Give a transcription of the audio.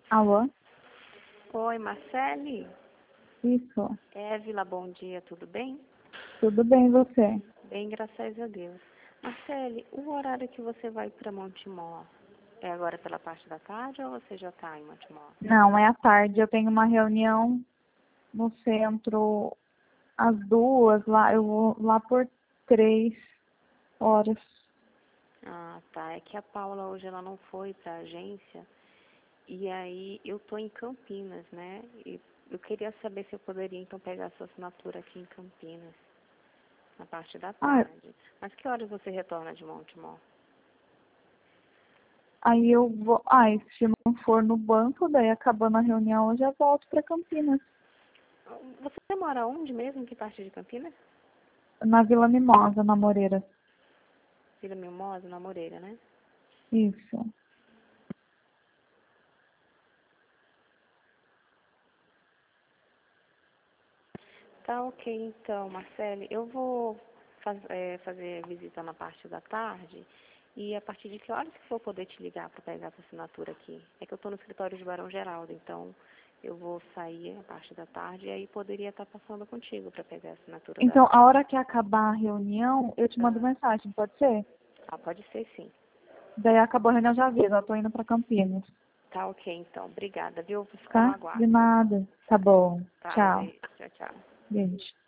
Alô? Oi, Marcele? Isso. É, Vila, bom dia, tudo bem? Tudo bem, e você? Bem, graças a Deus. Marcele, o horário que você vai para Montemor é agora pela parte da tarde ou você já está em Montemor? Não, é à tarde. Eu tenho uma reunião no centro às 2h lá. Eu vou lá por 3 horas. Ah, tá. É que a Paula hoje ela não foi para a agência e aí eu tô em Campinas, né? E eu queria saber se eu poderia então pegar a sua assinatura aqui em Campinas, na parte da Ah, tarde. Mas que horas você retorna de Montemor? aí eu vou. E se não for no banco, daí acabando a reunião, eu já volto para Campinas. Você mora onde mesmo? Em que parte de Campinas? Na Vila Mimosa, na Moreira. Vila Mimosa, na Moreira, né? Isso. Tá ok, então, Marcele. Eu vou fazer visita na parte da tarde e a partir de que horas que eu vou poder te ligar para pegar essa assinatura aqui? É que eu estou no escritório de Barão Geraldo, então eu vou sair a parte da tarde e aí poderia estar passando contigo para pegar a assinatura da... Então, a hora que acabar a reunião, eu te mando Ah, mensagem, pode ser? pode ser sim. Daí acabou a reunião, já aviso. Eu tô indo para Campinas. Tá ok, então. Obrigada, viu? Vou ficar no Tá? De aguardo. nada. Tá bom. Tá, Tchau. beijo. Tchau, tchau. Beijo.